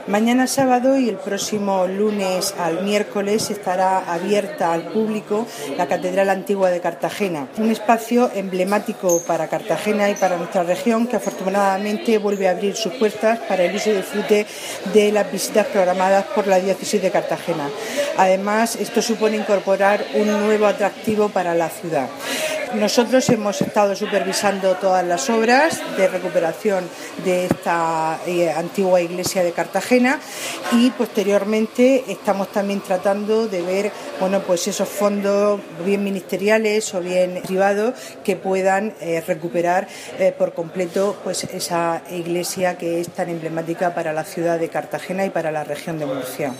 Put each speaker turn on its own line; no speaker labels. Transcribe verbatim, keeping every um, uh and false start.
Mañana sábado y el próximo lunes al miércoles estará abierta al público la Catedral Antigua de Cartagena, un espacio emblemático para Cartagena y para nuestra región que afortunadamente vuelve a abrir sus puertas para el uso y disfrute de las visitas programadas por la Diócesis de Cartagena. Además, esto supone incorporar un nuevo atractivo para la ciudad. Nosotros hemos estado supervisando todas las obras de recuperación de esta eh, antigua iglesia de Cartagena y posteriormente estamos también tratando de ver, bueno, pues esos fondos bien ministeriales o bien privados que puedan eh, recuperar eh, por completo pues esa iglesia que es tan emblemática para la ciudad de Cartagena y para la región de Murcia.